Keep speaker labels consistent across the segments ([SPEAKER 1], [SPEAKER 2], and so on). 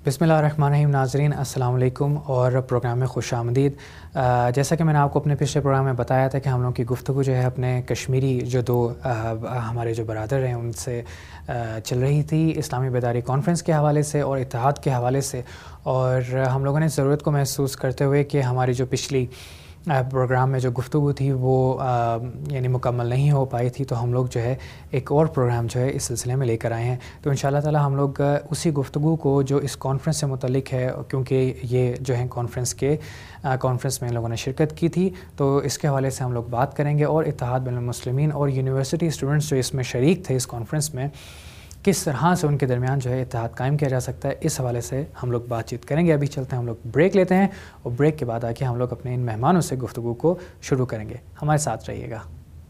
[SPEAKER 1] बिस्मिल्लाहिर्रहमानिर्रहीम। नाज़रीन अस्सलाम वालेकुम और प्रोग्राम में खुश आमदीद। जैसा कि मैंने आपको अपने पिछले प्रोग्राम में बताया था कि हम लोग की गुफ्तगू जो है अपने कश्मीरी जो दो हमारे जो बरादर हैं उनसे चल रही थी, इस्लामी बेदारी कॉन्फ्रेंस के हवाले से और इत्तेहाद के हवाले से। और हम लोगों ने ज़रूरत को महसूस करते हुए कि हमारी जो पिछली प्रोग्राम में जो गुफ्तगू थी वो यानी मुकम्मल नहीं हो पाई थी, तो हम लोग जो है एक और प्रोग्राम जो है इस सिलसिले में लेकर आए हैं। तो इंशाअल्लाह ताला हम लोग उसी गुफ्तगू को जो इस कॉन्फ्रेंस से मुतल्लिक है, क्योंकि ये जो है कॉन्फ्रेंस में इन लोगों ने शिरकत की थी, तो इसके हवाले से हम लोग बात करेंगे। और इत्तेहाद बैनुल मुस्लिमीन और यूनिवर्सिटी स्टूडेंट्स जो इसमें शरीक थे इस कॉन्फ्रेंस में, किस तरह से उनके दरमियान जो है इत्तेहाद कायम किया जा सकता है, इस हवाले से हम लोग बातचीत करेंगे। अभी चलते हैं, हम लोग ब्रेक लेते हैं और ब्रेक के बाद आके हम लोग अपने इन मेहमानों से गुफ्तगू को शुरू करेंगे। हमारे साथ रहिएगा।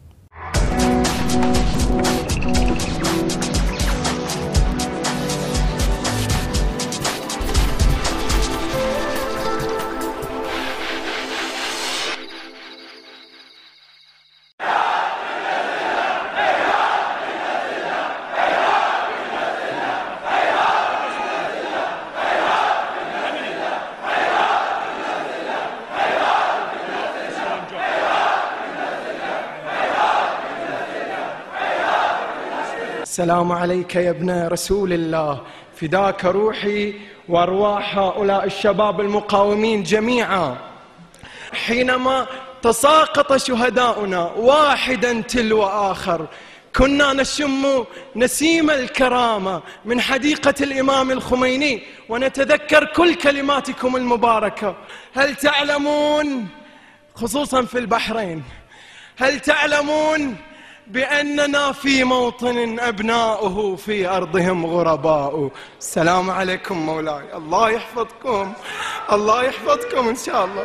[SPEAKER 2] السلام عليك يا ابن رسول الله، فداك روحي وارواح هؤلاء الشباب المقاومين جميعا. حينما تساقط شهداؤنا واحدا تلو آخر كنا نشم نسيم الكرامة من حديقة الإمام الخميني ونتذكر كل كلماتكم المباركة. هل تعلمون، خصوصا في البحرين، هل تعلمون بأننا في موطن أبناؤه في أرضهم غرباء؟ السلام عليكم مولاي، الله يحفظكم، الله يحفظكم إن شاء الله.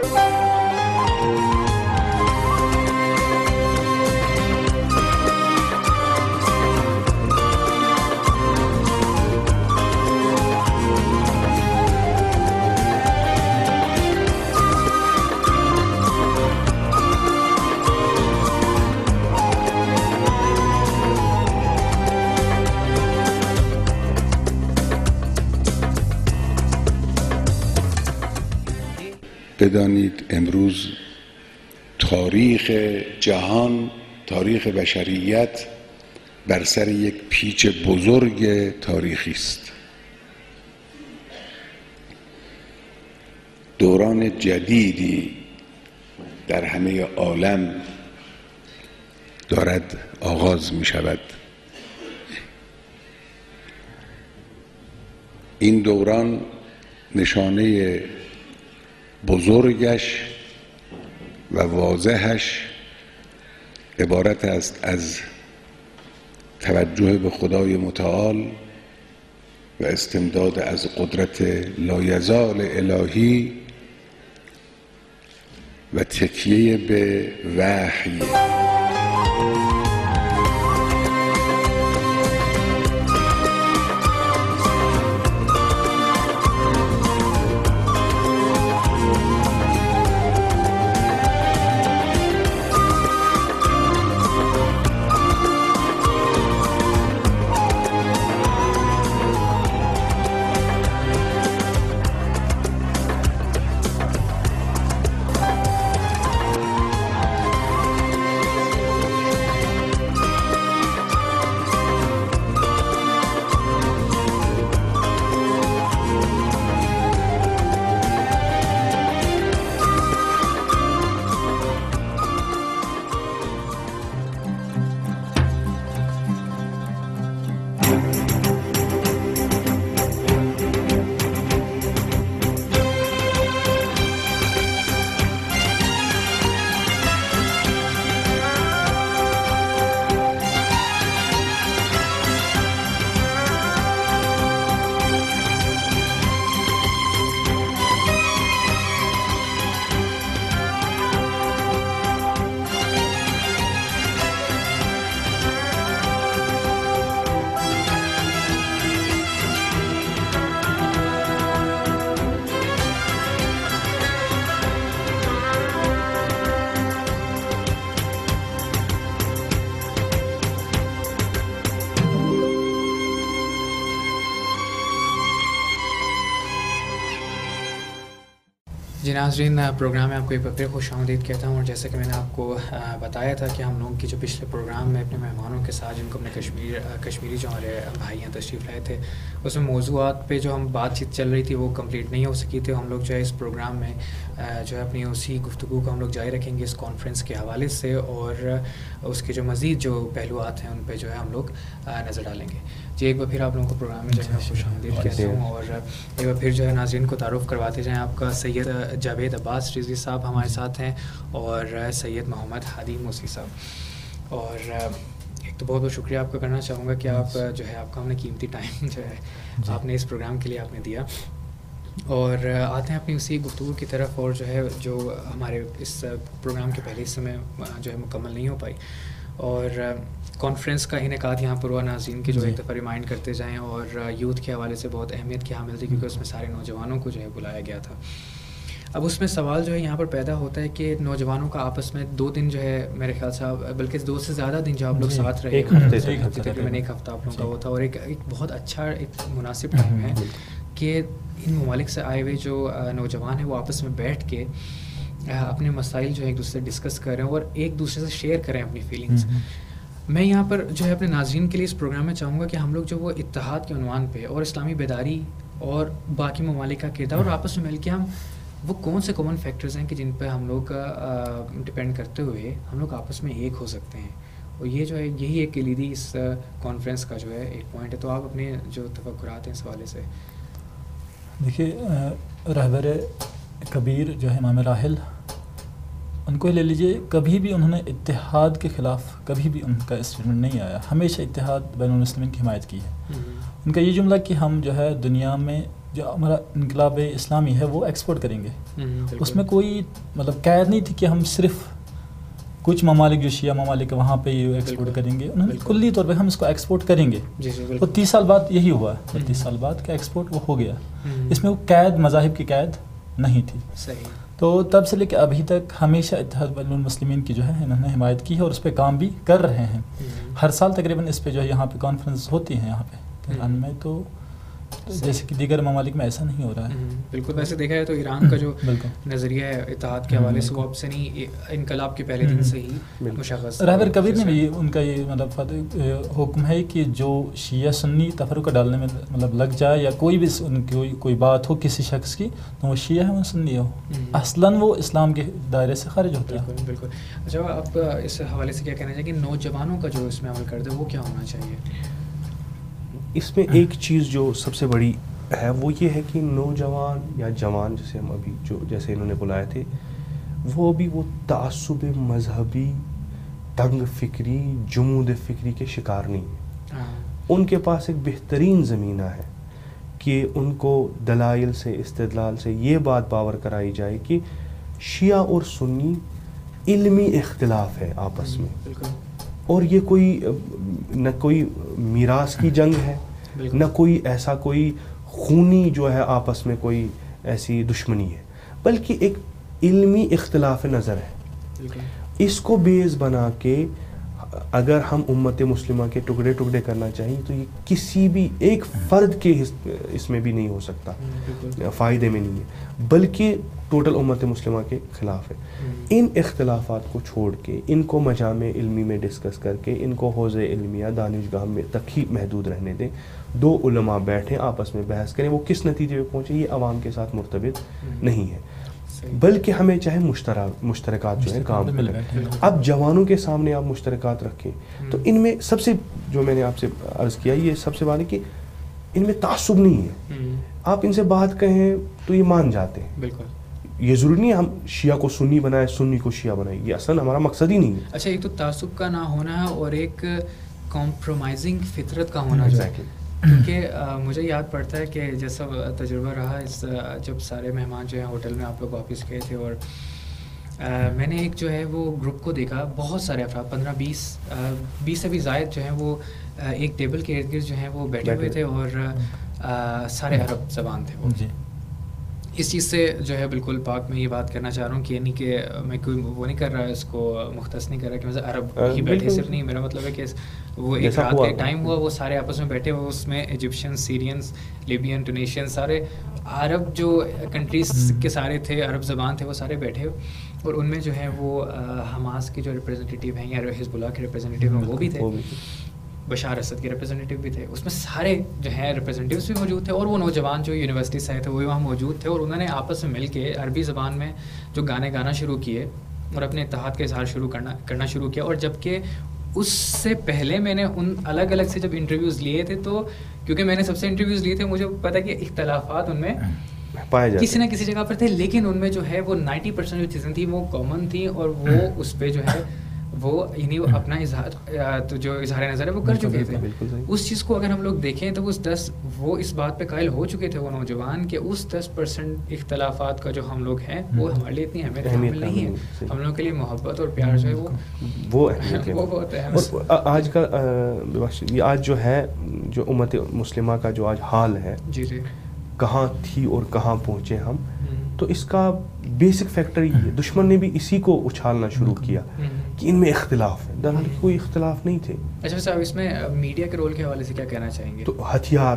[SPEAKER 3] بدانید امروز تاریخ جهان، تاریخ بشریت بر سر یک پیچ بزرگ تاریخی است. دوران جدیدی در همه عالم دارد آغاز می شود. این دوران نشانه بزرگش و واضحش عبارت است از توجه به خدای متعال و استمداد از قدرت لایزال الهی و تکیه به وحی.
[SPEAKER 1] جی ناظرین، پروگرام میں آپ کو ایک بار پھر خوش آمدید کہتا ہوں. اور جیسا کہ میں نے آپ کو بتایا تھا کہ ہم لوگوں کی جو پچھلے پروگرام میں اپنے مہمانوں کے ساتھ جن کو اپنے کشمیری جو ہمارے بھائی ہیں تشریف لائے تھے، اس میں موضوعات پہ جو ہم بات چیت چل رہی تھی وہ کمپلیٹ نہیں ہو سکی تھی. ہم لوگ جو ہے اس پروگرام میں جو ہے اپنی اسی گفتگو کو ہم لوگ جاری رکھیں گے اس کانفرنس کے حوالے سے، اور اس کے جو مزید جو پہلوات ہیں ان پہ جو ہے ہم لوگ نظر ڈالیں گے. جی ایک بار پھر آپ لوگوں کو پروگرام میں جو ہے خوش آمدید کہتا ہوں. اور ایک بار پھر جو ہے ناظرین کو تعارف کرواتے جائیں. آپ کا سید جاوید عباس رضوی صاحب ہمارے ساتھ ہیں، اور سید محمد ہادی موسی صاحب. اور ایک تو بہت بہت شکریہ آپ کا کرنا چاہوں گا کہ آپ جو ہے آپ کا ہم نے قیمتی ٹائم جو ہے آپ نے اس پروگرام کے لیے آپ نے دیا. اور آتے ہیں اپنی اسی گفتگو کی طرف، اور جو ہے جو ہمارے اس پروگرام کے پہلے حصے میں جو ہے مکمل نہیں ہو پائی، اور کانفرنس کا انعقاد یہاں پر ہوا. ناظرین کی جو ایک دفعہ ریمائنڈ کرتے جائیں، اور یوتھ کے حوالے سے بہت اہمیت کی حامل تھی کیونکہ اس میں سارے نوجوانوں کو جو ہے بلایا گیا تھا. اب اس میں سوال جو ہے یہاں پر پیدا ہوتا ہے کہ نوجوانوں کا آپس میں 2 دن جو ہے میرے خیال سے بلکہ 2 سے زیادہ دن جو آپ لوگ ساتھ رہے، تقریباً 1 ہفتہ آپ لوگوں کا وہ تھا، اور ایک بہت اچھا ایک مناسب ٹائم ہے کہ ان ممالک سے آئے ہوئے جو نوجوان ہیں وہ آپس میں بیٹھ کے اپنے مسائل جو ہے ایک دوسرے سے ڈسکس کریں اور ایک دوسرے سے شیئر کریں اپنی فیلنگس. میں یہاں پر جو ہے اپنے ناظرین کے لیے اس پروگرام میں چاہوں گا کہ ہم لوگ جو وہ اتحاد کے عنوان پہ اور اسلامی بیداری اور باقی ممالک کا کردار اور آپس میں مل کے ہم وہ کون سے کامن فیکٹرز ہیں کہ جن پہ ہم لوگ ڈپینڈ کرتے ہوئے ہم لوگ آپس میں ایک ہو سکتے ہیں. اور یہ جو ہے یہی ایک کلیدی اس کانفرنس کا جو ہے ایک پوائنٹ ہے. تو آپ اپنے جو تفکرات ہیں اس حوالے سے.
[SPEAKER 4] دیکھیے رہبر کبیر جو ہے امام راحل، ان کو لے لیجئے، کبھی بھی انہوں نے اتحاد کے خلاف کبھی بھی ان کا اسٹیٹمنٹ نہیں آیا، ہمیشہ اتحاد بین المسلمین کی حمایت کی ہے. ان کا یہ جملہ کہ ہم جو ہے دنیا میں جو ہمارا انقلاب اسلامی ہے وہ ایکسپورٹ کریں گے، اس میں کوئی مطلب قید نہیں تھی کہ ہم صرف کچھ ممالک جو شیعہ ممالک وہاں پہ یہ ایکسپورٹ کریں گے. انہوں نے کلی طور پہ ہم اس کو ایکسپورٹ کریں گے. اور 30 سال بعد یہی ہوا ہے، 30 سال بعد کا ایکسپورٹ وہ ہو گیا. اس میں وہ قید مذاہب کی قید نہیں تھی. تو تب سے لے کے ابھی تک ہمیشہ اتحاد بین المسلمین کی جو ہے انہوں نے حمایت کی ہے اور اس پہ کام بھی کر رہے ہیں. ہر سال تقریباً اس پہ جو ہے یہاں پہ کانفرنس ہوتی ہیں یہاں پہ ایران میں، تو جیسے کہ دیگر ممالک میں ایسا نہیں ہو رہا ہے.
[SPEAKER 1] بالکل. ویسے دیکھا جائے تو ایران کا جو نظریہ ہے اتحاد کے حوالے سے وہ اب سے نہیں، انقلاب کے پہلے دن سے ہی مشخص.
[SPEAKER 4] رہبر کبیر نے بھی ان کا یہ مطلب حکم ہے کہ جو شیعہ سنی تفرقہ ڈالنے میں مطلب لگ جائے یا کوئی بھی ان کی کوئی بات ہو کسی شخص کی، تو وہ شیعہ ہے وہ سنی ہو، اصلاً وہ اسلام کے دائرے سے خارج ہوتا ہے.
[SPEAKER 1] بالکل. اچھا آپ اس حوالے سے کیا کہنا چاہیں کہ نوجوانوں کا جو اس میں عمل کرتے وہ کیا ہونا چاہیے؟
[SPEAKER 5] اس میں ایک چیز جو سب سے بڑی ہے وہ یہ ہے کہ نوجوان یا جوان جیسے ہم ابھی جو جیسے انہوں نے بلائے تھے، وہ بھی وہ تعصب مذہبی، تنگ فکری، جمود فکری کے شکار نہیں ہیں. ان کے پاس ایک بہترین زمینہ ہے کہ ان کو دلائل سے استدلال سے یہ بات باور کرائی جائے کہ شیعہ اور سنی علمی اختلاف ہے آپس میں، اور یہ کوئی نہ کوئی میراث کی جنگ ہے، نہ کوئی ایسا کوئی خونی جو ہے آپس میں کوئی ایسی دشمنی ہے، بلکہ ایک علمی اختلاف نظر ہے. اس کو بیس بنا کے اگر ہم امت مسلمہ کے ٹکڑے ٹکڑے کرنا چاہیں تو یہ کسی بھی ایک فرد کے اس میں بھی نہیں ہو سکتا، فائدے میں نہیں ہے، بلکہ ٹوٹل امت مسلمہ کے خلاف ہے. ان اختلافات کو چھوڑ کے ان کو مجامع علمی میں ڈسکس کر کے ان کو حوض علمیہ دانشگاہ میں تک ہی محدود رہنے دیں. 2 علماء بیٹھیں آپس میں بحث کریں، وہ کس نتیجے پہ پہنچے یہ عوام کے ساتھ مرتبط نہیں ہے، بلکہ ہمیں چاہے مشترکات جو ہیں کام کریں. اب جوانوں کے سامنے آپ مشترکات رکھیں تو ان میں سب سے جو میں نے آپ سے عرض کیا یہ سب سے بات ہے کہ ان میں تعصب نہیں ہے. آپ ان سے بات کہیں تو یہ مان جاتے ہیں. بالکل. یہ ضروری نہیں ہم شیعہ کو سنی بنائے سنی کو شیعہ بنائے، یہ اصلا ہمارا مقصد ہی نہیں ہے.
[SPEAKER 1] اچھا، ایک تو تعصب کا نہ ہونا ہے اور ایک کمپرومائزنگ فطرت کا ہونا چاہیے. کیونکہ مجھے یاد پڑتا ہے کہ جیسا تجربہ رہا اس جب سارے مہمان جو ہیں ہوٹل میں آپ لوگ واپس گئے تھے، اور میں نے ایک جو ہے وہ گروپ کو دیکھا، بہت سارے افراد 15-20 سے بھی زائد جو ہیں وہ ایک ٹیبل کے ارد گرد جو ہیں وہ بیٹھے ہوئے تھے، اور سارے عرب زبان تھے وہ. اس چیز سے جو ہے بالکل پاک میں یہ بات کرنا چاہ رہا ہوں کہ یعنی کہ میں کوئی وہ نہیں کر رہا اس کو مختص نہیں کر رہا کہ مطلب عرب ہی بیٹھے صرف نہیں, میرا مطلب ہے کہ وہ ایک رات کا ٹائم ہوا, وہ سارے آپس میں بیٹھے ہوئے, اس میں ایجپشین, سیرینس, لیبین, ٹونیشین, سارے عرب جو کنٹریز کے سارے تھے, عرب زبان تھے, وہ سارے بیٹھے, اور ان میں جو ہے وہ حماس کے جو ریپریزنٹیٹیو ہیں یا حزب اللہ کے ریپریزنٹیٹیو ہیں وہ بھی تھے, بشار اسد کے ریپریزنٹیٹیو بھی تھے, اس میں سارے جو ہیں ریپریزنٹیوز بھی موجود تھے, اور وہ نوجوان جو یونیورسٹی سے آئے تھے وہ بھی وہاں موجود تھے, اور انہوں نے آپس میں مل کے عربی زبان میں جو گانے گانا شروع کیے اور اپنے اتحاد کا اظہار کرنا شروع کیا. اور جبکہ اس سے پہلے میں نے ان الگ الگ سے جب انٹرویوز لیے تھے, تو کیونکہ میں نے سب سے انٹرویوز لیے تھے, مجھے پتا کہ اختلافات ان میں کسی نہ کسی جگہ پر تھے, لیکن ان میں جو ہے وہ 90% جو چیزیں تھیں وہ کامن تھیں, اور وہ اس پہ جو ہے وہ یعنی وہ اپنا جو اظہار نظر ہے وہ کر چکے تھے. اس چیز کو اگر ہم لوگ دیکھیں تو وہ اس بات پہ قائل ہو چکے تھے وہ نوجوان کہ اس 10% اختلافات کا جو ہم لوگ ہیں وہ ہمارے لیے اتنی اہمیت حامل نہیں ہے, ہم لوگوں کے لیے محبت اور پیار جو ہے وہ بہت اہم ہے.
[SPEAKER 5] آج کا آج جو ہے جو امت مسلمہ کا جو آج حال ہے,
[SPEAKER 1] جی جی,
[SPEAKER 5] کہاں تھی اور کہاں پہنچے ہم, تو اس کا بیسک فیکٹر یہ ہے, دشمن نے بھی اسی کو اچھالنا شروع کیا کہ ان میں اختلاف ہے, درحال کوئی اختلاف نہیں تھے.
[SPEAKER 1] اچھا صاحب, اس میں میڈیا کے رول کے حوالے سے کیا کہنا چاہیں گے؟
[SPEAKER 5] تو ہتھیار,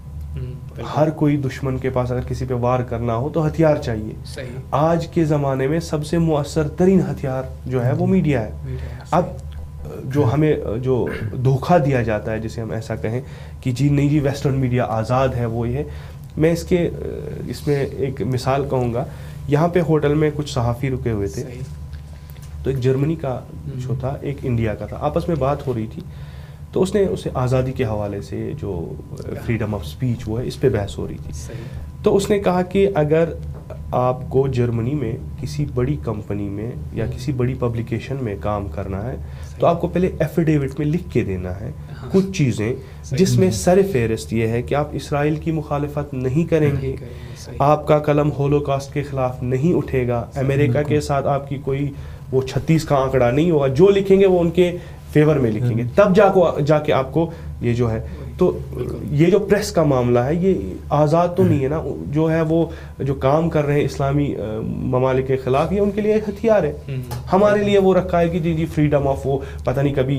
[SPEAKER 5] ہر کوئی دشمن کے پاس اگر کسی پہ وار کرنا ہو تو ہتھیار چاہیے.
[SPEAKER 1] صحیح.
[SPEAKER 5] آج کے زمانے میں سب سے مؤثر ترین ہتھیار جو ہے وہ میڈیا ہے. اب جو ہمیں جو دھوکہ دیا جاتا ہے, جسے ہم ایسا کہیں کہ جی نہیں جی ویسٹرن میڈیا آزاد ہے, وہ یہ ہے, میں اس میں ایک مثال کہوں گا. یہاں پہ ہوٹل میں کچھ صحافی رکے ہوئے تھے, تو ایک جرمنی کا جو تھا, ایک انڈیا کا تھا, آپس میں بات ہو رہی تھی, تو اس نے اسے آزادی کے حوالے سے جو فریڈم آف سپیچ وہ ہے اس پہ بحث ہو رہی تھی. تو اس نے کہا کہ اگر آپ کو جرمنی میں کسی بڑی کمپنی میں یا کسی بڑی پبلیکیشن میں کام کرنا ہے تو آپ کو پہلے ایفیڈیوٹ میں لکھ کے دینا ہے کچھ چیزیں, جس میں سر فہرست یہ ہے کہ آپ اسرائیل کی مخالفت نہیں کریں گے, آپ کا قلم ہولوکاسٹ کے خلاف نہیں اٹھے گا, امریکہ کے ساتھ آپ کی کوئی وہ 36 کا آنکڑا نہیں ہوگا, جو لکھیں گے وہ ان کے فیور میں لکھیں گے, تب جا کے آپ کو یہ جو ہے. تو یہ جو پریس کا معاملہ ہے یہ آزاد تو نہیں ہے نا, جو ہے وہ جو کام کر رہے ہیں اسلامی ممالک کے خلاف, یہ ان کے لیے ایک ہتھیار ہے. ہمارے لیے وہ رکھا ہے کہ جی فریڈم آف, وہ پتہ نہیں کبھی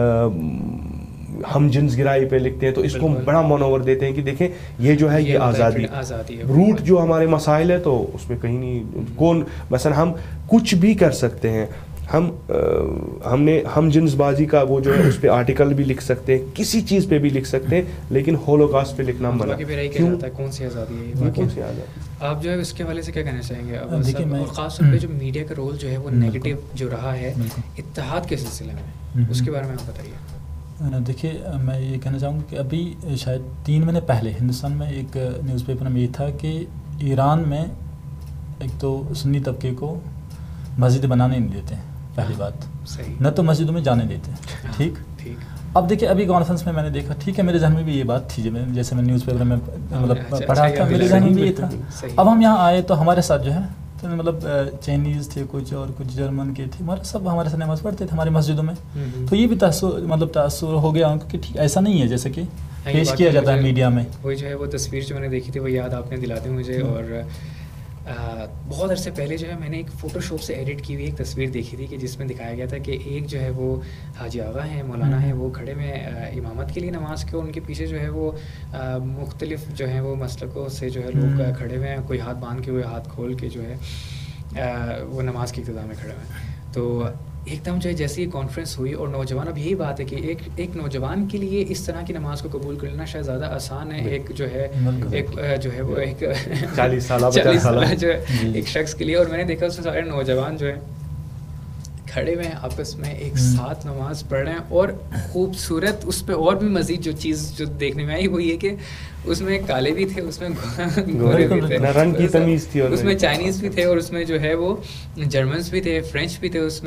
[SPEAKER 5] ہم جنس گرائی پہ لکھتے ہیں تو اس کو بڑا منور دیتے ہیں کہ دیکھیں یہ جو ہے یہ آزادی روٹ جو ہمارے مسائل ہے, تو اس میں کہیں نہیں کون, مثلا ہم کچھ بھی کر سکتے ہیں, ہم نے ہم جنس بازی کا وہ جو ہے اس پہ آرٹیکل بھی لکھ سکتے ہیں, کسی چیز پہ بھی لکھ سکتے ہیں, لیکن ہولوکاسٹ پہ لکھنا منع.
[SPEAKER 1] کون سی آزادی ہے, کون سی آزادی؟ آپ جو ہے اس کے حوالے سے کیا کہنا چاہیں گے؟ اور خاص طور پہ جو میڈیا کا رول جو ہے وہ نیگیٹو جو رہا ہے اتحاد کے سلسلے میں, اس کے بارے میں آپ بتائیے.
[SPEAKER 4] دیکھیے میں یہ کہنا چاہوں گا کہ ابھی شاید 3 مہینے پہلے ہندوستان میں ایک نیوز پیپر میں یہ تھا کہ ایران میں ایک تو سنی طبقے کو مسجد بنانے نہیں دیتے, پہلی بات, نہ تو مسجدوں میں جانے دیتے. ٹھیک. اب دیکھیے ابھی کانفرنس میں نے دیکھا, ٹھیک ہے میرے ذہن میں بھی یہ بات تھی, جیسے میں نیوز پیپر میں مطلب پڑھا تھا, میرے ذہن میں بھی یہ تھا. اب ہم یہاں آئے تو ہمارے ساتھ جو ہے مطلب چائنیز تھے کچھ, اور کچھ جرمن کے تھے, سب ہمارے ساتھ نماز پڑھتے تھے ہماری مسجدوں میں. تو یہ بھی تاثر ہو گیا ان کو کہ ٹھیک ایسا نہیں ہے جیسے کہ پیش کیا جاتا ہے میڈیا میں.
[SPEAKER 1] وہی جو ہے وہ تصویر جو میں نے دیکھی تھی وہ یاد آپ نے دلاتے مجھے. اور بہت عرصے پہلے جو ہے میں نے ایک فوٹو شاپ سے ایڈٹ کی ہوئی ایک تصویر دیکھی تھی کہ جس میں دکھایا گیا تھا کہ ایک جو ہے وہ حاجی آغا ہیں, مولانا ہیں, وہ کھڑے میں امامت کے لیے نماز کے, اور ان کے پیچھے جو ہے وہ مختلف جو ہیں وہ مسلکوں سے جو ہے لوگ کھڑے ہوئے ہیں, کوئی ہاتھ باندھ کے ہوئے, ہاتھ کھول کے جو ہے وہ نماز کی ابتدا میں کھڑے ہوئے ہیں. تو ایک دم جو ہے جیسے یہ کانفرنس ہوئی, اور نوجوان, اب یہی بات ہے کہ ایک نوجوان کے لیے اس طرح کی نماز کو قبول کر لینا شاید زیادہ آسان ہے ایک جو ہے وہ ایک
[SPEAKER 5] 40 سالہ
[SPEAKER 1] جو ہے ایک شخص کے لیے. اور میں نے دیکھا اس میں سارے نوجوان جو ہے کھڑے ہوئے ہیں آپس میں ایک ساتھ نماز پڑھ رہے ہیں. اور خوبصورت اس پہ اور بھی مزید جو چیز جو دیکھنے میں آئی وہ یہ کہ اس میں کالے بھی تھے, اس میں گورے بھی تھے,
[SPEAKER 5] رنگ کی تمیز تھی,
[SPEAKER 1] اس میں چائنیز بھی تھے, اور اس میں جو ہے وہ جرمنس بھی تھے, فرینچ بھی تھے, اس میں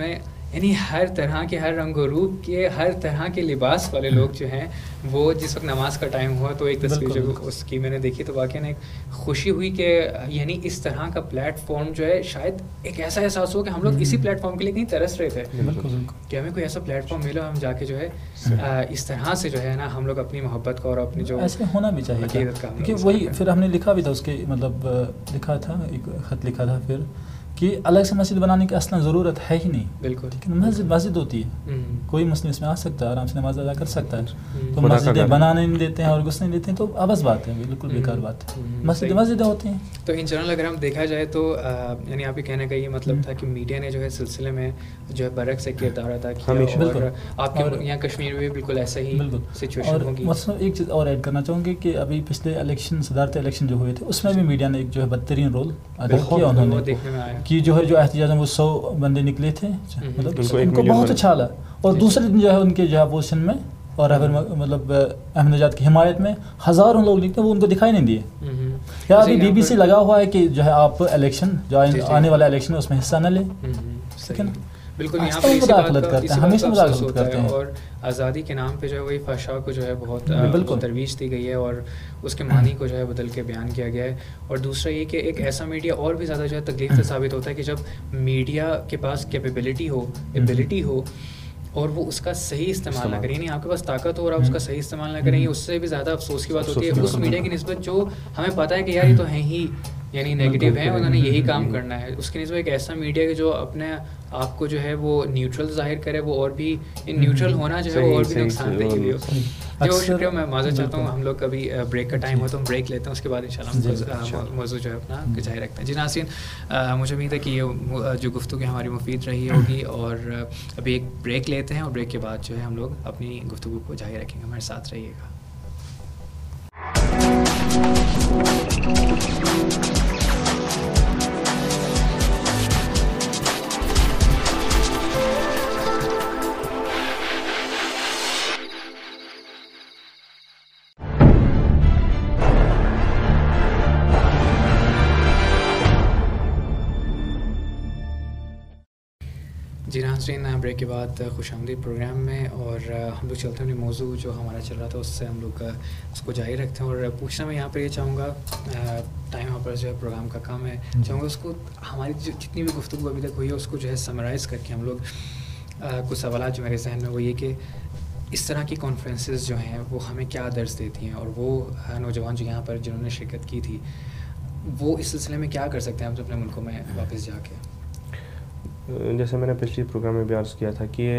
[SPEAKER 1] یعنی ہر طرح کے، ہر رنگ و روپ کے، ہر طرح کے لباس والے لوگ جو ہیں وہ جس وقت نماز کا ٹائم ہوا تو ایک تصویر جو اس کی میں نے دیکھی تو واقعی ایک خوشی ہوئی کہ یعنی اس طرح کا پلیٹ فارم جو ہے شاید ایک ایسا احساس ہو کہ ہم لوگ اسی پلیٹ فارم کے لیے کہیں ترس رہے تھے کہ ہمیں کوئی ایسا پلیٹ فارم ملا، ہم جا کے جو ہے اس طرح سے جو ہے نا ہم لوگ اپنی محبت کو اور اپنی جو
[SPEAKER 4] ایسے ہونا بھی چاہیے کیونکہ وہی پھر ہم نے لکھا بھی تھا اس کے مطلب لکھا تھا ایک خط لکھا تھا پھر کہ الگ سے مسجد بنانے کی اصلا ضرورت ہے ہی نہیں.
[SPEAKER 1] بالکل
[SPEAKER 4] مسجد ہوتی ہے، کوئی مسلم اس میں آ سکتا ہے، آرام سے نماز ادا کر سکتا ہے. تو مسجدیں بنانے نہیں دیتے ہیں اور گھسنے نہیں دیتے ہیں تو ابس بات ہے، بالکل بیکار بات ہے. مسجدیں ہوتی ہیں.
[SPEAKER 1] تو ان جنرل اگر ہم دیکھا جائے تو یعنی آپ کے کہنے کا یہ مطلب تھا کہ میڈیا نے جو ہے سلسلے میں جو ہے برعکس ایک کردار ادا کیا، اور آپ کے یہاں کشمیر میں بھی بالکل ایسا ہی سچویشن ہوگی.
[SPEAKER 4] اور ایک چیز اور ایڈ کرنا چاہوں گی کہ ابھی پچھلے الیکشن صدارتی الیکشن جو ہوئے تھے اس میں بھی میڈیا نے ایک جو ہے بدترین رول ادا کیا. انہوں نے
[SPEAKER 1] دیکھنے میں آیا
[SPEAKER 4] کہ جو ہے جو احتجاج میں وہ 100 بندے نکلے تھے، مطلب ان کو بہت اچھا لگا. اور دوسرے دن جو ہے ان کے جو ہے اپوزیشن میں اور مطلب احمد نژاد کی حمایت میں ہزاروں لوگ نکلے، وہ ان کو دکھائی نہیں دیے. یا ابھی بی بی سی لگا ہوا ہے کہ جو ہے آپ الیکشن جو آنے والا الیکشن ہے اس میں حصہ نہ لیں. ٹھیک ہے نا،
[SPEAKER 1] بالکل یہاں پر مداخلت کرتے ہیں، ہمیشہ مداخلت کرتے ہیں. اور آزادی کے نام پہ جو ہے وہی فحشا کو جو ہے بہت ترویج دی گئی ہے اور اس کے معنی کو جو ہے بدل کے بیان کیا گیا ہے. اور دوسرا یہ کہ ایک ایسا میڈیا اور بھی زیادہ جو ہے تکلیف سے ثابت ہوتا ہے کہ جب میڈیا کے پاس کیپیبلٹی ہو، ایبلٹی ہو اور وہ اس کا صحیح استعمال نہ کریں. یعنی آپ کے پاس طاقت ہو اور آپ اس کا صحیح استعمال نہ کریں، اس سے بھی زیادہ افسوس کی بات ہوتی ہے اس میڈیا کی نسبت جو ہمیں پتہ ہے کہ یار یہ تو ہیں ہی یعنی نیگیٹو ہیں، انہوں نے یہی کام کرنا ہے. اس کی نسبت ایک ایسا میڈیا کہ جو اپنے آپ کو جو ہے وہ نیوٹرل ظاہر کرے، وہ اور بھی نیوٹرل ہونا جو ہے وہ اور بھی نقصان دہ بھی ہو. جو شکریہ، میں معذرت چاہتا ہوں. ہم لوگ کبھی بریک کا ٹائم ہو تو ہم بریک لیتے ہیں، اس کے بعد انشاءاللہ ہم موضوع جو ہے اپنا جاری رکھتے ہیں. جی ناظرین، مجھے امید ہے کہ یہ جو گفتگو ہماری مفید رہی ہوگی اور ابھی ایک بریک لیتے ہیں اور بریک کے بعد جو ہے ہم لوگ اپنی گفتگو کو جاری رکھیں گے. ہمارے ساتھ رہیے گا. جی ناظرین، بریک کے بعد خوش آمدید پروگرام میں، اور ہم لوگ چلتے ہیں موضوع جو ہمارا چل رہا تھا اس سے ہم لوگ اس کو جاری رکھتے ہیں. اور پوچھنا میں یہاں پر یہ چاہوں گا، ٹائم یہاں پر جو ہے پروگرام کا کام ہے، چاہوں گا اس کو ہماری جتنی بھی گفتگو ابھی تک ہوئی ہے اس کو جو ہے سمرائز کر کے ہم لوگ کچھ سوالات جو میرے ذہن میں وہ یہ کہ اس طرح کی کانفرنسز جو ہیں وہ ہمیں کیا درس دیتی ہیں، اور وہ نوجوان جو یہاں پر جنہوں نے شرکت کی تھی وہ اس سلسلے میں کیا کر سکتے ہیں ہم اپنے ملکوں میں واپس جا کے.
[SPEAKER 5] جیسے میں نے پچھلی پروگرام میں بھی عرض کیا تھا کہ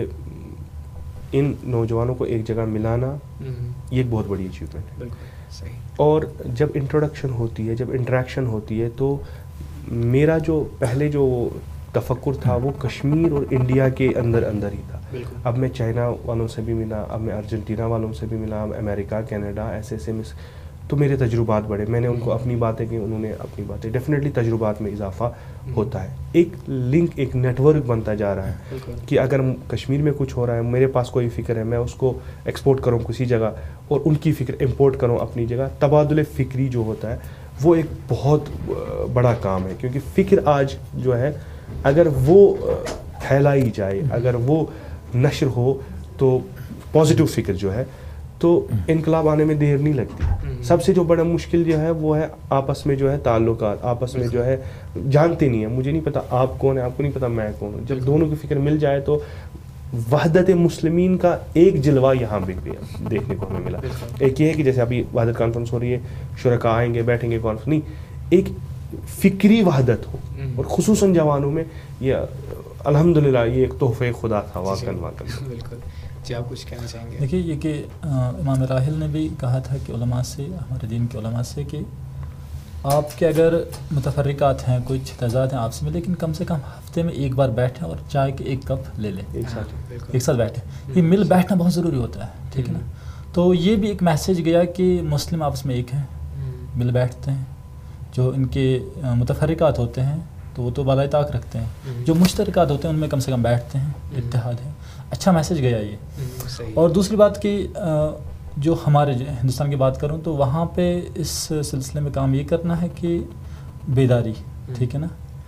[SPEAKER 5] ان نوجوانوں کو ایک جگہ ملانا یہ ایک بہت بڑی اچیومنٹ ہے.
[SPEAKER 1] بالکل صحیح.
[SPEAKER 5] اور جب انٹروڈکشن ہوتی ہے، جب انٹریکشن ہوتی ہے، تو میرا جو پہلے جو تفکر تھا وہ کشمیر اور انڈیا کے اندر ہی تھا. اب میں چائنا والوں سے بھی ملا، اب میں ارجنٹینا والوں سے بھی ملا، امریکہ، کینیڈا، ایسے تو میرے تجربات بڑھے. میں نے ان کو اپنی باتیں کی، انہوں نے اپنی باتیں. ڈیفینیٹلی تجربات میں اضافہ ہوتا ہے. ایک لنک، ایک نیٹ ورک بنتا جا رہا ہے کہ اگر کشمیر میں کچھ ہو رہا ہے، میرے پاس کوئی فکر ہے، میں اس کو ایکسپورٹ کروں کسی جگہ اور ان کی فکر امپورٹ کروں اپنی جگہ. تبادل فکری جو ہوتا ہے وہ ایک بہت بڑا کام ہے، کیونکہ فکر آج جو ہے اگر وہ پھیلائی جائے، اگر وہ نشر ہو تو پازیٹیو فکر جو ہے تو انقلاب آنے میں دیر نہیں لگتی. سب سے جو بڑا مشکل جو ہے وہ ہے آپس میں جو ہے تعلقات، آپس میں جو ہے جانتے نہیں ہیں. مجھے نہیں پتا آپ کون ہے، آپ کو نہیں پتا میں کون ہوں. جب دونوں کی فکر مل جائے تو وحدت مسلمین کا ایک جلوہ یہاں بھی دیکھنے کو ہمیں ملا. ایک یہ ہے کہ جیسے ابھی وحدت کانفرنس ہو رہی ہے، شرکاء آئیں گے، بیٹھیں گے کانفرنس، نہیں، ایک فکری وحدت ہو. اور خصوصاً جوانوں میں یہ الحمدللہ یہ ایک تحفہ خدا تھا واقعاً.
[SPEAKER 1] بالکل. جی آپ کچھ کہنا چاہیں گے؟
[SPEAKER 4] دیکھیے یہ کہ امام راحل نے بھی کہا تھا کہ علماء سے، ہمارے دین کے علماء سے، کہ آپ کے اگر متفرقات ہیں، کچھ تضاد ہیں آپ سے میں، لیکن کم سے کم ہفتے میں ایک بار بیٹھیں اور چائے کے ایک کپ لے لیں، ایک ساتھ بیٹھیں. یہ مل بیٹھنا بہت ضروری ہوتا ہے. ٹھیک ہے نا. تو یہ بھی ایک میسیج گیا کہ مسلم آپس میں ایک ہیں، مل بیٹھتے ہیں. جو ان کے متفرقات ہوتے ہیں تو وہ تو بالائے طاق رکھتے ہیں، جو مشترکات ہوتے ہیں ان میں کم سے کم بیٹھتے ہیں، اتحاد ہے. اچھا میسیج گیا یہ. اور دوسری بات کہ جو ہمارے ہندوستان کی بات کروں تو وہاں پہ اس سلسلے میں کام یہ کرنا ہے کہ بیداری، ٹھیک ہے نا،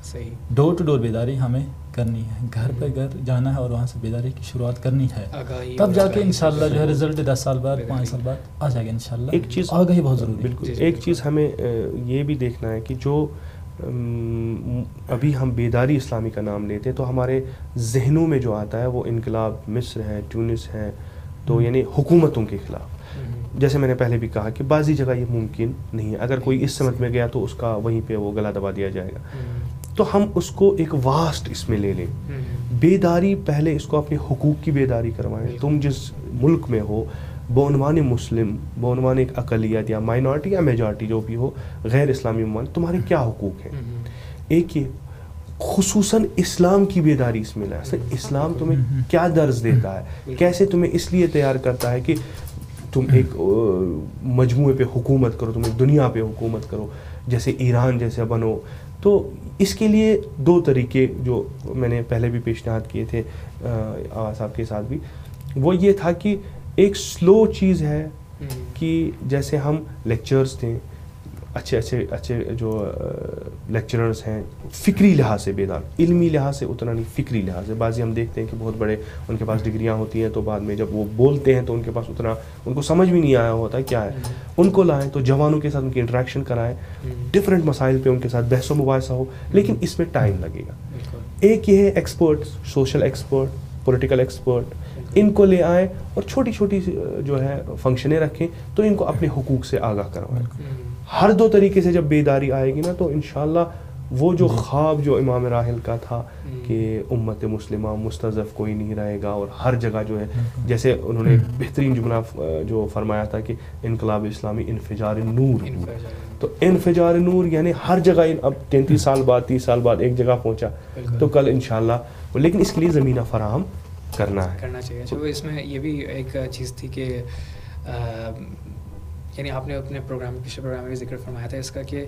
[SPEAKER 1] صحیح.
[SPEAKER 4] ڈور ٹو ڈور بیداری ہمیں کرنی ہے, گھر پہ گھر جانا ہے اور وہاں سے بیداری کی شروعات کرنی ہے, تب جا کے انشاءاللہ جو ہے رزلٹ 10 سال بعد 5 سال بعد آ جائے گا انشاءاللہ.
[SPEAKER 5] ایک چیز
[SPEAKER 4] آگاہی بہت ضروری ہے.
[SPEAKER 5] بالکل. ایک چیز ہمیں یہ بھی دیکھنا ہے کہ جو ابھی ہم بیداری اسلامی کا نام لیتے ہیں تو ہمارے ذہنوں میں جو آتا ہے وہ انقلاب مصر ہے, ٹیونس ہے, تو یعنی حکومتوں کے خلاف. جیسے میں نے پہلے بھی کہا کہ بعضی جگہ یہ ممکن نہیں ہے, اگر کوئی اس سمت میں گیا تو اس کا وہیں پہ وہ گلا دبا دیا جائے گا. تو ہم اس کو ایک واسٹ اس میں لے لیں. بیداری پہلے اس کو اپنے حقوق کی بیداری کروائیں. تم جس ملک میں ہو بعنوان مسلم, بعنوان ایک اقلیت یا مائنورٹی یا میجارٹی جو بھی ہو, غیر اسلامی ممالک, تمہارے کیا حقوق ہیں. ایک یہ خصوصاً اسلام کی بیداری اس میں لائے. اسلام تمہیں کیا درس دیتا ہے, کیسے تمہیں اس لیے تیار کرتا ہے کہ تم ایک مجموعے پہ حکومت کرو, تم ایک دنیا پہ حکومت کرو, جیسے ایران جیسے بنو. تو اس کے لیے 2 طریقے جو میں نے پہلے بھی پیشنہاد کیے تھے آغا صاحب کے ساتھ بھی, وہ یہ تھا کہ ایک سلو چیز ہے کہ جیسے ہم لیکچرز دیں, اچھے جو لیکچررز ہیں فکری لحاظ سے بیدار, علمی لحاظ سے اتنا نہیں, فکری لحاظ سے. بعضی ہم دیکھتے ہیں کہ بہت بڑے ان کے پاس ڈگریاں ہوتی ہیں تو بعد میں جب وہ بولتے ہیں تو ان کے پاس اتنا ان کو سمجھ بھی نہیں آیا ہوتا ہے کیا ہے. ان کو لائیں تو جوانوں کے ساتھ ان کی انٹریکشن کرائیں, ڈفرینٹ مسائل پہ ان کے ساتھ بحث و مباحثہ ہو, لیکن اس میں ٹائم لگے گا. ایک یہ ہے expert, social expert, political expert, ان کو لے آئیں اور چھوٹی چھوٹی جو ہے فنکشنیں رکھیں تو ان کو اپنے حقوق سے آگاہ کروائیں. ہر 2 طریقے سے جب بیداری آئے گی نا تو انشاءاللہ وہ جو خواب جو امام راحل کا تھا کہ امت مسلمہ مستضعف کوئی نہیں رہے گا اور ہر جگہ جو ہے, جیسے انہوں نے بہترین جملہ جو فرمایا تھا کہ انقلاب اسلامی انفجار نور. تو انفجار نور یعنی ہر جگہ, اب 33 سال بعد 30 سال بعد ایک جگہ پہنچا تو کل انشاءاللہ, لیکن اس کے لیے زمینہ فراہم کرنا
[SPEAKER 1] چاہیے. اچھا, اس میں یہ بھی ایک چیز تھی کہ یعنی آپ نے اپنے پچھلے پروگرام میں بھی ذکر فرمایا تھا اس کا کہ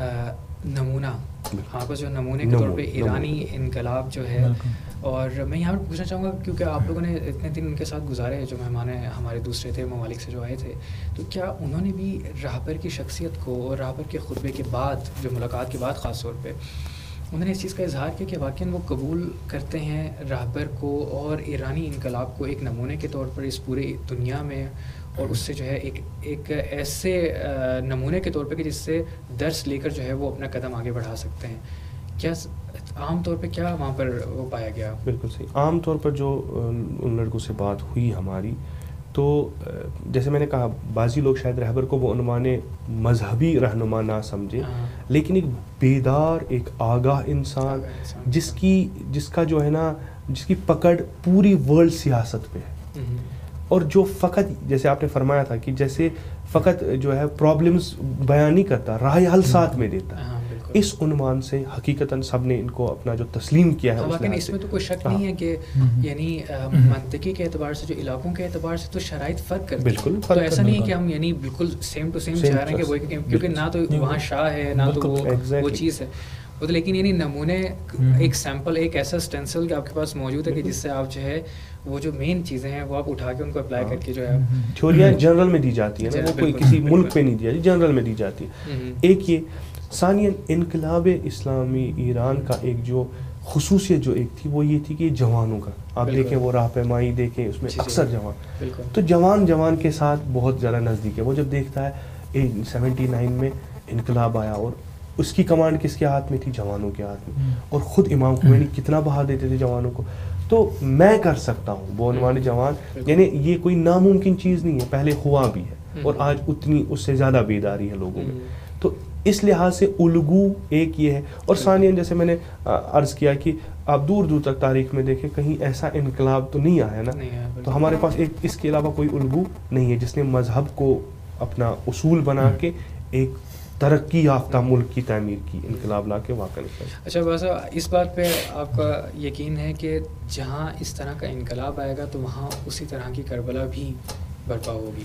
[SPEAKER 1] نمونہ, ہاں کو جو نمونے کے طور پہ ایرانی انقلاب جو ہے. اور میں یہاں پر پوچھنا چاہوں گا کیونکہ آپ لوگوں نے اتنے دن ان کے ساتھ گزارے جو مہمان ہمارے دوسرے تھے ممالک سے جو آئے تھے, تو کیا انہوں نے بھی راہبر کی شخصیت کو اور راہبر کے خطبے کے بعد جو ملاقات کے بعد خاص طور پہ انہوں نے اس چیز کا اظہار کیا کہ واقعاً وہ قبول کرتے ہیں راہبر کو اور ایرانی انقلاب کو ایک نمونے کے طور پر اس پورے دنیا میں, اور اس سے جو ہے ایک ایسے نمونے کے طور پہ کہ جس سے درس لے کر جو ہے وہ اپنا قدم آگے بڑھا سکتے ہیں. کیا عام طور پہ کیا وہاں پر وہ پایا گیا؟
[SPEAKER 5] بالکل صحیح. عام طور پر جو ان لڑکوں سے بات ہوئی ہماری, تو جیسے میں نے کہا بعضی لوگ شاید رہبر کو وہ عنوان مذہبی رہنما نہ سمجھے, لیکن ایک بیدار, ایک آگاہ انسان جس کا جو ہے نا, جس کی پکڑ پوری ورلڈ سیاست پہ ہے, اور جو فقط جیسے آپ نے فرمایا تھا کہ جیسے فقط جو ہے پرابلمز بیان نہیں کرتا, راہ حل ساتھ میں دیتا ہے. اس عنوان سے حقیقتاً سب نے ان کو اپنا جو تسلیم کیا ہے
[SPEAKER 1] اس میں تو کوئی شک نہیں ہے کہ یعنی منطقی کے اعتبار سے, جو علاقوں کے اعتبار سے تو شرائط فرق کرتی ہیں. بالکل, تو ایسا نہیں ہے کہ ہم یعنی بالکل سیم ٹو سیم چاہ رہے ہیں کہ وہ, کیونکہ نہ تو وہاں شاہ ہے نہ تو وہ چیز ہے, لیکن یعنی نمونے ایک سیمپل, ایک ایسا اسٹینسل کہ آپ کے پاس موجود ہے کہ جس سے آپ جو ہے وہ جو مین چیزیں ہیں وہ آپ اٹھا کے ان کو اپلائی کر کے جو ہے
[SPEAKER 5] تھیوریاں جنرل میں دی جاتی ہیں, وہ کوئی کسی ملک پہ نہیں دی جاتی, جنرل میں دی جاتی ہے. ایک یہ ثانیاً انقلاب اسلامی ایران کا ایک جو خصوصیت جو ایک تھی وہ یہ تھی کہ جوانوں کا, آپ دیکھیں وہ راہ پیمائی دیکھیں اس میں اکثر جوان, تو جوان کے ساتھ بہت زیادہ نزدیک ہے. وہ جب دیکھتا ہے 79 میں انقلاب آیا اور اس کی کمانڈ کس کے ہاتھ میں تھی, جوانوں کے ہاتھ میں, اور خود امام خمینی کتنا بہا دیتے تھے جوانوں کو. تو میں کر سکتا ہوں وہ عنوان جوان, یعنی یہ کوئی ناممکن چیز نہیں ہے, پہلے ہوا بھی ہے اور آج اتنی اس سے زیادہ بیداری ہے لوگوں میں. تو اس لحاظ سے الگو ایک یہ ہے. اور ثانیاً جیسے میں نے عرض کیا کہ آپ دور دور تک تاریخ میں دیکھیں کہیں ایسا انقلاب تو نہیں آیا نا, تو ہمارے پاس ایک اس کے علاوہ کوئی الگو نہیں ہے جس نے مذہب کو اپنا اصول بنا کے ایک ترقی یافتہ ملک کی تعمیر کی, انقلاب لا کے واقع نہیں.
[SPEAKER 1] اچھا بس اس بات پہ آپ کا یقین ہے کہ جہاں اس طرح کا انقلاب آئے گا تو وہاں اسی طرح کی کربلا بھی برپا ہوگی.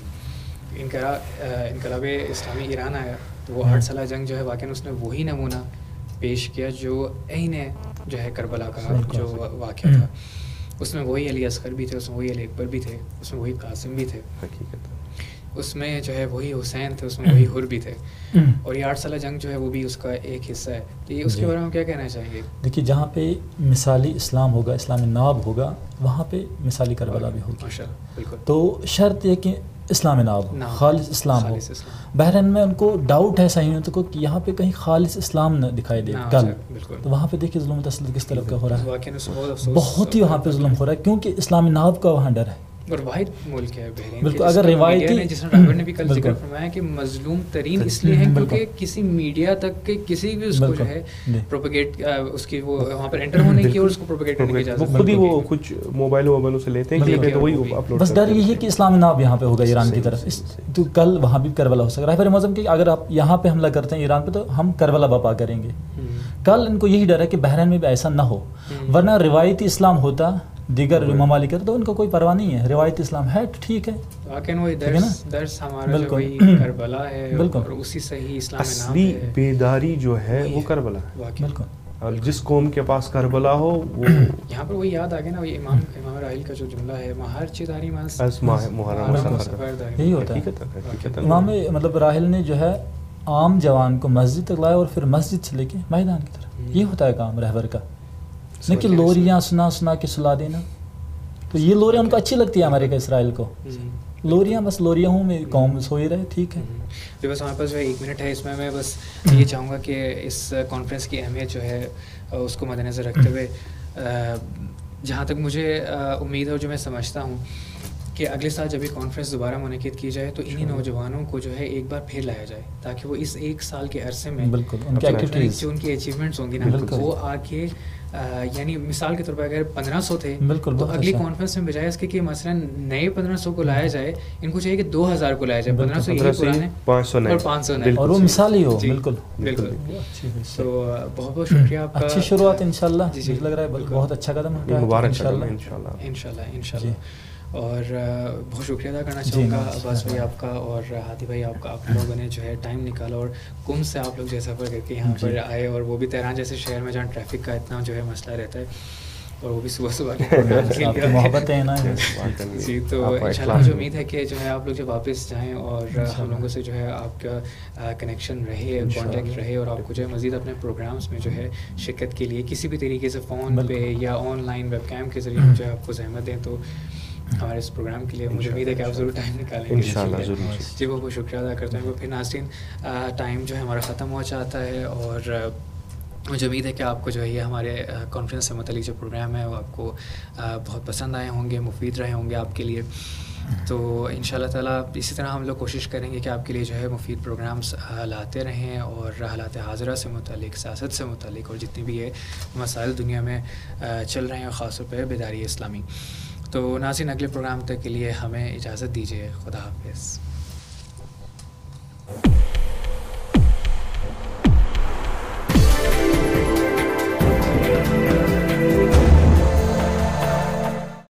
[SPEAKER 1] انقلاب اسلامی ایران آیا تو وہ 8 سالہ جنگ جو ہے واقعاً اس نے وہی نمونہ پیش کیا جو عین جو ہے کربلا کا جو واقعہ تھا. اس میں وہی علی اصغر بھی تھے, اس میں وہی علی اکبر بھی تھے, اس میں وہی قاسم بھی تھے. اس میں جو ہے وہی حسین تھے, اس میں وہی حر بھی تھے, اور یہ 8 سالہ جنگ جو ہے وہ بھی اس کا ایک حصہ ہے. تو یہ اس کے بارے میں کیا کہنا چاہیں گے؟
[SPEAKER 4] دیکھیے جہاں پہ مثالی اسلام ہوگا, اسلامی ناب ہوگا, وہاں پہ مثالی کربلا بھی ہوگی.
[SPEAKER 1] ماشاءاللہ بالکل.
[SPEAKER 4] تو شرط یہ کہ اسلام ناب ہو, خالص اسلام ہو. بحرین میں ان کو ڈاؤٹ ہے صحیحیتوں کو کہ یہاں پہ کہیں خالص اسلام نہ دکھائی دے کل, تو وہاں پہ دیکھیے ظلم و تسلط کس طرح کا ہو رہا ہے, بہت ہی وہاں پہ ظلم ہو رہا ہے, کیونکہ اسلامی ناب کا وہاں ڈر ہے.
[SPEAKER 1] اور واحد ملک ہے بحرین.
[SPEAKER 4] بالکل. اگر روایتی
[SPEAKER 1] جس نے ڈرائیور نے بھی کل ذکر فرمایا کہ مظلوم ترین اس لیے ہے کیونکہ کسی میڈیا تک کے کسی بھی اس کو جو ہے پروپیگیٹ اس کی وہ وہاں پر انٹر ہونے کی اور اس کو پروپیگیٹ کرنے کی اجازت,
[SPEAKER 5] خود ہی وہ کچھ موبائلوں سے لیتے ہیں کہ وہی اپلوڈ.
[SPEAKER 4] بس ڈر یہ ہے کہ اسلامی ناب یہاں پہ ہوگا ایران کی طرف, تو کل وہاں بھی کربلا ہو سکتا ہے. رائفر معظم کہ اگر آپ یہاں پہ حملہ کرتے ہیں ایران پہ تو ہم کربلا برپا کریں گے. کل ان کو یہی ڈر ہے کہ بحرین میں بھی ایسا نہ ہو, ورنہ روایتی اسلام ہوتا دیگر ممالک ہے تو ان کو کوئی پرواہ نہیں ہے. روایتی اسلام ہے ٹھیک ہے,
[SPEAKER 1] لیکن وہی درس ہمارا جو وہی کربلا ہے, اور اسی صحیح اسلام میں
[SPEAKER 5] اصلی بیداری جو ہے وہ کربلا ہے. بالکل. اور جس قوم کے پاس کربلا ہو وہ
[SPEAKER 1] یہاں پر وہی یاد آ گیا نا, وہی امام راحیل کا جو جملہ ہے, ہر چیزاری
[SPEAKER 5] محرم,
[SPEAKER 4] یہی ہوتا ہے. امام مطلب راحل نے جو ہے عام جوان کو مسجد تک لایا اور پھر مسجد سے لے کے میدان کی طرف. یہ ہوتا ہے کام رہبر کا, نہ کہ لوریاں سنا کے سلا دینا. تو یہ لوریاں ان کو اچھی لگتی ہے امریکہ اسرائیل کو, لوریاں بس لوریاں ہوں میں قوم سوئی رہے, ٹھیک ہے.
[SPEAKER 1] تو بس ہمارے پاس جو ہے 1 منٹ ہے, اس میں بس یہ چاہوں گا کہ اس کانفرنس کی اہمیت جو ہے اس کو مد نظر رکھتے ہوئے, جہاں تک مجھے امید ہے اور جو میں سمجھتا ہوں کہ اگلے سال جب یہ کانفرنس دوبارہ منعقد کی جائے تو انہی نوجوانوں کو جو ہے ایک بار پھر لایا جائے, تاکہ وہ اس 1 سال کے عرصے میں جو ان کی اچیومنٹس ہوں گی نا وہ آ کے, یعنی مثال کے طور پر اگر 1500 تھے تو اگلی کانفرنس میں بجائے اس کے کہ مثلا نئے 1500 کو لایا جائے, ان کو چاہیے کہ 2000 کو لایا جائے, 1500 یہ پرانے 500 نئے,
[SPEAKER 4] اور وہ مثال ہی ہو. بالکل.
[SPEAKER 1] تو بہت بہت شکریہ آپ کا,
[SPEAKER 4] اچھی شروعات انشاءاللہ. مجھے لگ رہا ہے بہت اچھا قدم
[SPEAKER 5] مبارک
[SPEAKER 1] انشاءاللہ. اور بہت شکریہ ادا کرنا چاہوں گا عباس بھائی آپ کا اور ہادی بھائی آپ کا, آپ لوگوں نے جو ہے ٹائم نکالا اور قم سے آپ لوگ جو سفر کر کے یہاں پر آئے, اور وہ بھی تہران جیسے شہر میں جہاں ٹریفک کا اتنا جو ہے مسئلہ رہتا ہے, اور وہ بھی صبح کے
[SPEAKER 4] محبت ہے نا
[SPEAKER 1] جی. تو انشاءاللہ مجھے امید ہے کہ جو ہے آپ لوگ جب واپس جائیں اور ہم لوگوں سے جو ہے آپ کا کنیکشن رہے, کانٹیکٹ رہے, اور آپ کو جو ہے مزید اپنے پروگرامس میں جو ہے شرکت کے لیے کسی بھی طریقے سے فون پہ یا آن لائن ویب کیم کے ذریعے جو ہے آپ کو زحمت دیں, تو ہمارے اس پروگرام کے لیے مجھے امید ہے کہ آپ ضرور ٹائم نکالیں گے انشاءاللہ. جی بہت شکریہ ادا کرتے ہیں. پھر ناظرین ٹائم جو ہے ہمارا ختم ہو جاتا ہے, اور مجھے امید ہے کہ آپ کو جو ہے یہ ہمارے کانفرنس سے متعلق جو پروگرام ہے وہ آپ کو بہت پسند آئے ہوں گے, مفید رہے ہوں گے آپ کے لیے. تو انشاءاللہ تعالیٰ اسی طرح ہم لوگ کوشش کریں گے کہ آپ کے لیے جو ہے مفید پروگرامس لاتے رہیں, اور حالات حاضرہ سے متعلق, سیاست سے متعلق, اور جتنی بھی یہ مسائل دنیا میں چل رہے ہیں, اور خاص طور پہ بیداری اسلامی. تو ناظرین اگلے پروگرام تک کے لیے ہمیں اجازت دیجیے. خدا حافظ.